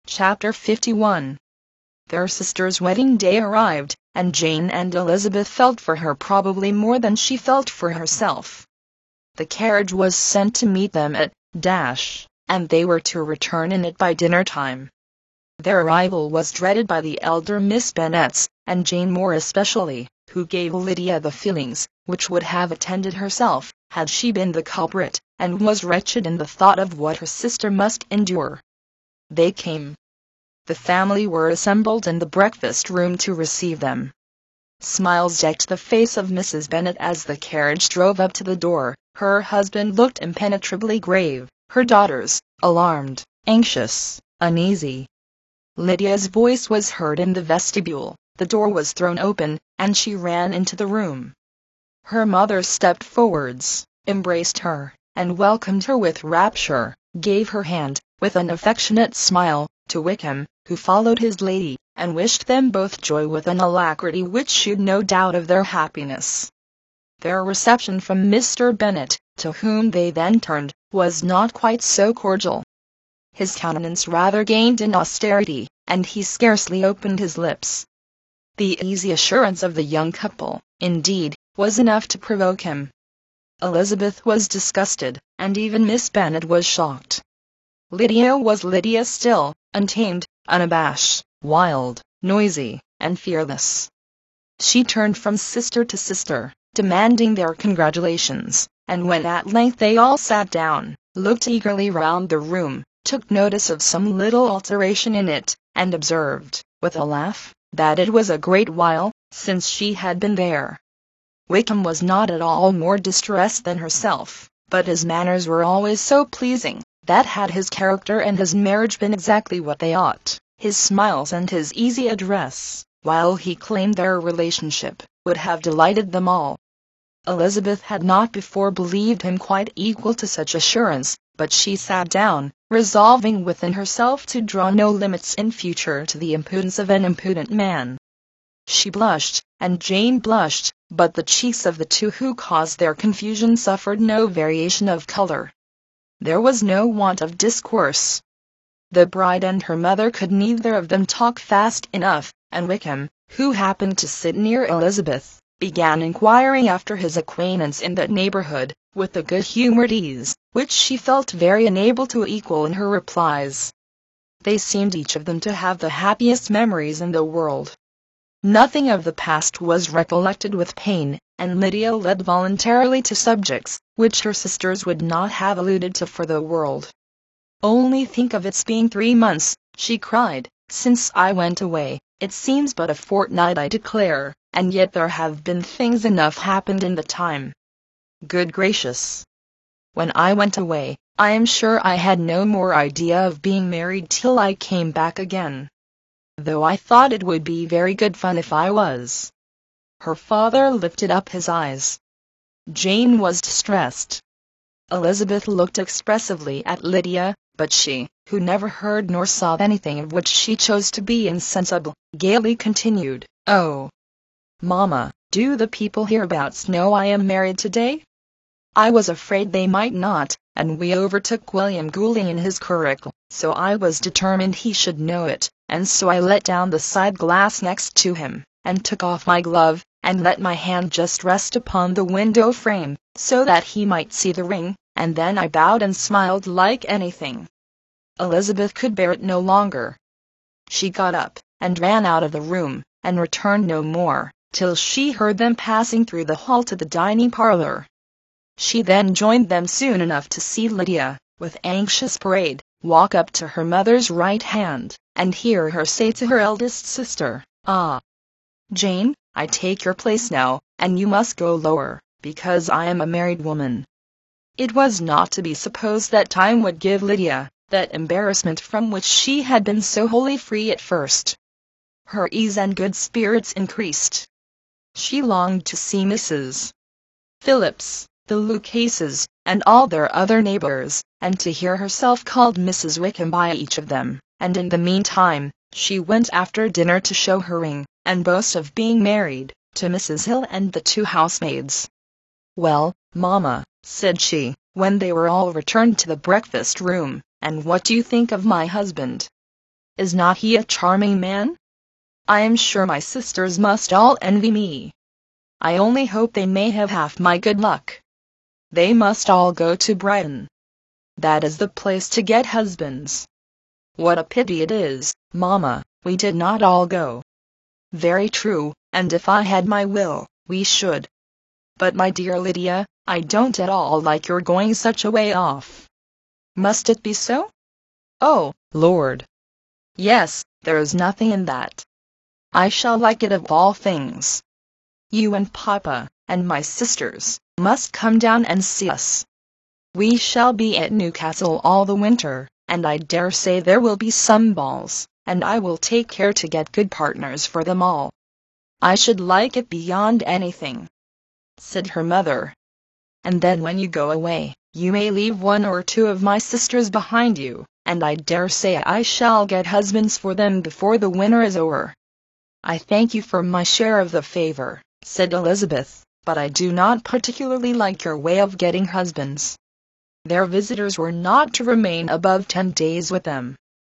Chapter 51. Their sister's wedding day arrived, and Jane and Elizabeth felt for her probably more than she felt for herself. The carriage was sent to meet them at and they were to return in it by dinner time. Their arrival was dreaded by the elder Miss Bennets, and Jane more especially, who gave Lydia the feelings which would have attended herself, had she been the culprit, and was wretched in the thought of what her sister must endure. They came. The family were assembled in the breakfast room to receive them. Smiles decked the face of Mrs. Bennet as the carriage drove up to the door. Her husband looked impenetrably grave, her daughters, alarmed, anxious, uneasy. Lydia's voice was heard in the vestibule, the door was thrown open, and she ran into the room. Her mother stepped forwards, embraced her, and welcomed her with rapture, gave her hand, with an affectionate smile, to Wickham, who followed his lady, and wished them both joy with an alacrity which shewed no doubt of their happiness. Their reception from Mr. Bennet, to whom they then turned, was not quite so cordial. His countenance rather gained in austerity, and he scarcely opened his lips. The easy assurance of the young couple, indeed, was enough to provoke him. Elizabeth was disgusted, and even Miss Bennet was shocked. Lydia was Lydia still, untamed, unabashed, wild, noisy, and fearless. She turned from sister to sister, demanding their congratulations, and when at length they all sat down, looked eagerly round the room, took notice of some little alteration in it, and observed, with a laugh, that it was a great while since she had been there. Wickham was not at all more distressed than herself, but his manners were always so pleasing, that had his character and his marriage been exactly what they ought, his smiles and his easy address, while he claimed their relationship, would have delighted them all. Elizabeth had not before believed him quite equal to such assurance, but she sat down, resolving within herself to draw no limits in future to the impudence of an impudent man. She blushed, and Jane blushed, but the cheeks of the two who caused their confusion suffered no variation of color. There was no want of discourse. The bride and her mother could neither of them talk fast enough, and Wickham, who happened to sit near Elizabeth, began inquiring after his acquaintance in that neighborhood, with a good-humored ease, which she felt very unable to equal in her replies. They seemed each of them to have the happiest memories in the world. Nothing of the past was recollected with pain, and Lydia led voluntarily to subjects which her sisters would not have alluded to for the world. "Only think of its being 3 months," she cried, "since I went away. It seems but a fortnight, I declare, and yet there have been things enough happened in the time. Good gracious! When I went away, I am sure I had no more idea of being married till I came back again. Though I thought it would be very good fun if I was." Her father lifted up his eyes. Jane was distressed. Elizabeth looked expressively at Lydia, but she, who never heard nor saw anything of which she chose to be insensible, gaily continued, "Oh, Mamma, do the people hereabouts know I am married today? I was afraid they might not, and we overtook William Goulding in his curricle, so I was determined he should know it, and so I let down the side glass next to him, and took off my glove, and let my hand just rest upon the window frame, so that he might see the ring, and then I bowed and smiled like anything." Elizabeth could bear it no longer. She got up, and ran out of the room, and returned no more, till she heard them passing through the hall to the dining parlor. She then joined them soon enough to see Lydia, with anxious parade, walk up to her mother's right hand, and hear her say to her eldest sister, "Ah, Jane, I take your place now, and you must go lower, because I am a married woman." It was not to be supposed that time would give Lydia that embarrassment from which she had been so wholly free at first. Her ease and good spirits increased. She longed to see Mrs. Phillips, the Lucases, and all their other neighbors, and to hear herself called Mrs. Wickham by each of them, and in the meantime, she went after dinner to show her ring, and boast of being married, to Mrs. Hill and the 2 housemaids. "Well, Mamma," said she, when they were all returned to the breakfast room, "and what do you think of my husband?" Is not he a charming man? I am sure my sisters must all envy me. I only hope they may have half my good luck. They must all go to Brighton. That is the place to get husbands. What a pity it is, Mamma, we did not all go. Very true, and if I had my will, we should. But my dear Lydia, I don't at all like your going such a way off. Must it be so? Oh, Lord! Yes, there is nothing in that. I shall like it of all things. You and Papa, and my sisters, must come down and see us. We shall be at Newcastle all the winter, and I dare say there will be some balls, and I will take care to get good partners for them all. I should like it beyond anything," said her mother. "And then when you go away, you may leave one or two of my sisters behind you, and I dare say I shall get husbands for them before the winter is over." "I thank you for my share of the favor," said Elizabeth, "but I do not particularly like your way of getting husbands." Their visitors were not to remain above 10 days with them.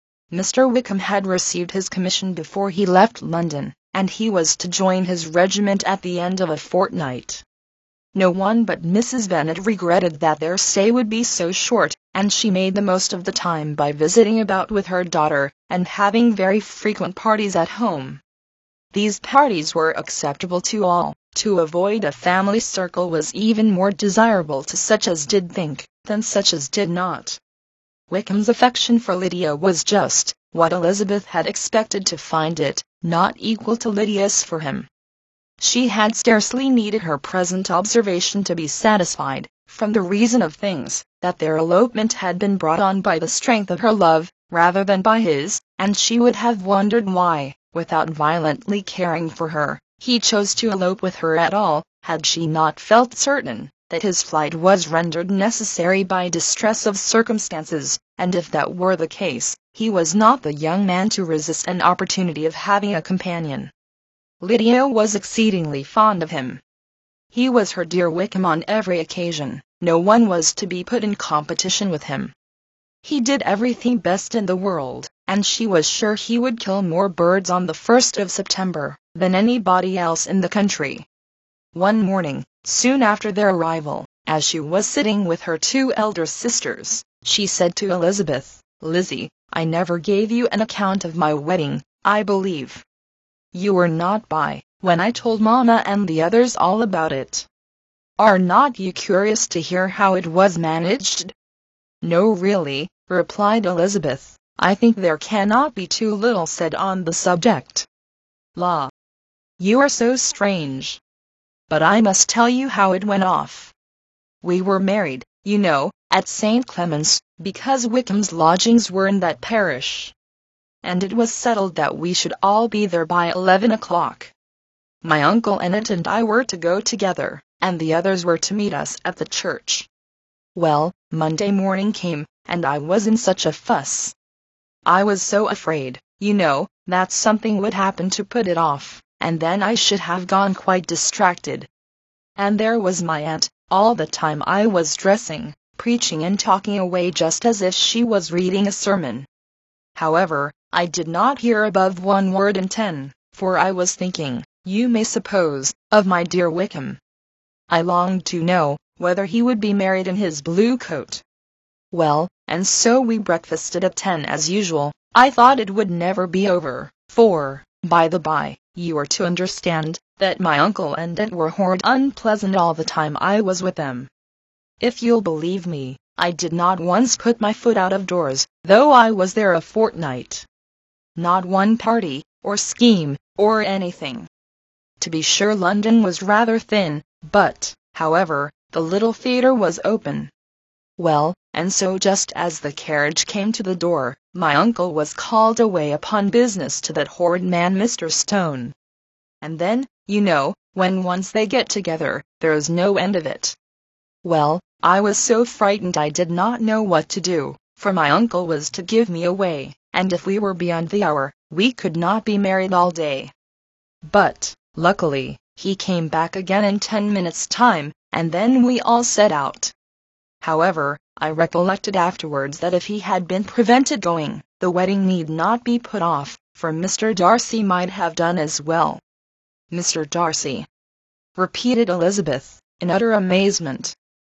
Mr. Wickham had received his commission before he left London, and he was to join his regiment at the end of a fortnight. No one but Mrs. Bennet regretted that their stay would be so short, and she made the most of the time by visiting about with her daughter, and having very frequent parties at home. These parties were acceptable to all. To avoid a family circle was even more desirable to such as did think, than such as did not. Wickham's affection for Lydia was just what Elizabeth had expected to find it, not equal to Lydia's for him. She had scarcely needed her present observation to be satisfied, from the reason of things, that their elopement had been brought on by the strength of her love, rather than by his, and she would have wondered why, without violently caring for her, he chose to elope with her at all, had she not felt certain that his flight was rendered necessary by distress of circumstances, and if that were the case, he was not the young man to resist an opportunity of having a companion. Lydia was exceedingly fond of him. He was her dear Wickham on every occasion, no one was to be put in competition with him. He did everything best in the world, and she was sure he would kill more birds on the 1st of September than anybody else in the country. One morning, soon after their arrival, as she was sitting with her 2 elder sisters, she said to Elizabeth, "Lizzie, I never gave you an account of my wedding, I believe. You were not by when I told Mamma and the others all about it. Are not you curious to hear how it was managed?" "No, really," replied Elizabeth. "I think there cannot be too little said on the subject." "La! You are so strange. But I must tell you how it went off. We were married, you know, at St. Clement's, because Wickham's lodgings were in that parish. And it was settled that we should all be there by 11 o'clock. My uncle Ennett and I were to go together, and the others were to meet us at the church. Well, Monday morning came, and I was in such a fuss. I was so afraid, you know, that something would happen to put it off, and then I should have gone quite distracted. And there was my aunt, all the time I was dressing, preaching and talking away just as if she was reading a sermon. However, I did not hear above 1 word in 10, for I was thinking, you may suppose, of my dear Wickham. I longed to know whether he would be married in his blue coat. Well, and so we breakfasted at 10 as usual. I thought it would never be over, for, by the by, you are to understand that my uncle and aunt were horrid unpleasant all the time I was with them. If you'll believe me, I did not once put my foot out of doors, though I was there a fortnight. Not one party, or scheme, or anything. To be sure London was rather thin, but, however, the little theatre was open. Well, and so just as the carriage came to the door, my uncle was called away upon business to that horrid man Mr. Stone. And then, you know, when once they get together, there's no end of it. Well, I was so frightened I did not know what to do, for my uncle was to give me away, and if we were beyond the hour, we could not be married all day. But, luckily, he came back again in 10 minutes' time, and then we all set out. However, I recollected afterwards that if he had been prevented going, the wedding need not be put off, for Mr. Darcy might have done as well. Mr. Darcy, repeated Elizabeth, in utter amazement.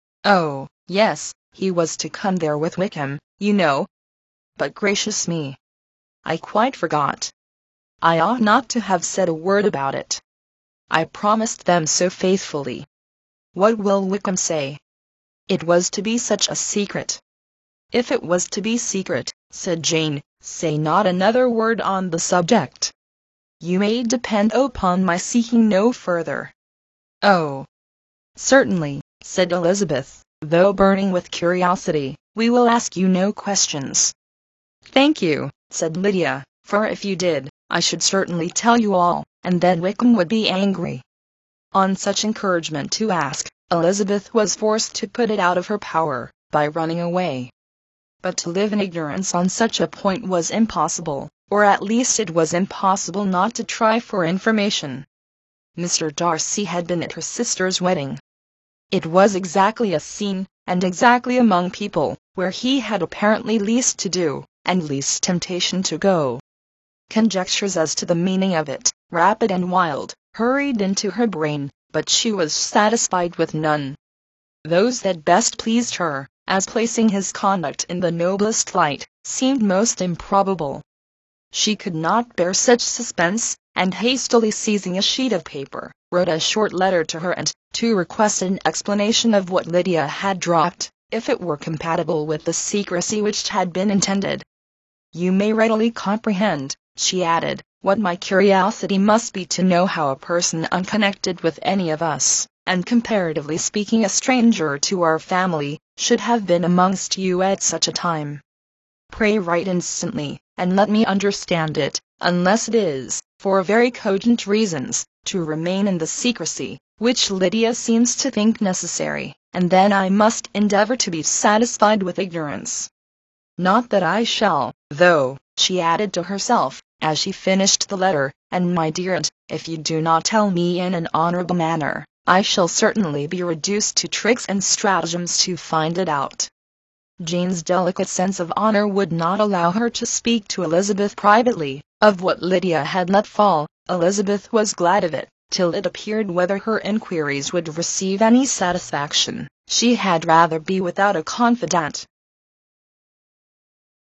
Oh, yes, he was to come there with Wickham, you know. But gracious me, I quite forgot. I ought not to have said a word about it. I promised them so faithfully. What will Wickham say? It was to be such a secret. If it was to be secret, said Jane, say not another word on the subject. You may depend upon my seeking no further. Oh, certainly, said Elizabeth, though burning with curiosity. We will ask you no questions. Thank you, said Lydia, for if you did, I should certainly tell you all, and then Wickham would be angry. On such encouragement to ask, Elizabeth was forced to put it out of her power, by running away. But to live in ignorance on such a point was impossible, or at least it was impossible not to try for information. Mr. Darcy had been at her sister's wedding. It was exactly a scene, and exactly among people, where he had apparently least to do, and least temptation to go. Conjectures as to the meaning of it, rapid and wild, hurried into her brain, but she was satisfied with none. Those that best pleased her, as placing his conduct in the noblest light, seemed most improbable. She could not bear such suspense, and hastily seizing a sheet of paper, wrote a short letter to her aunt, to request an explanation of what Lydia had dropped, if it were compatible with the secrecy which had been intended. You may readily comprehend, she added, what my curiosity must be to know how a person unconnected with any of us, and comparatively speaking a stranger to our family, should have been amongst you at such a time. Pray write instantly, and let me understand it, unless it is, for very cogent reasons, to remain in the secrecy, which Lydia seems to think necessary, and then I must endeavor to be satisfied with ignorance. Not that I shall, though, she added to herself, as she finished the letter, and my dear aunt, if you do not tell me in an honorable manner, I shall certainly be reduced to tricks and stratagems to find it out. Jane's delicate sense of honor would not allow her to speak to Elizabeth privately, of what Lydia had let fall. Elizabeth was glad of it, till it appeared whether her inquiries would receive any satisfaction. She had rather be without a confidant,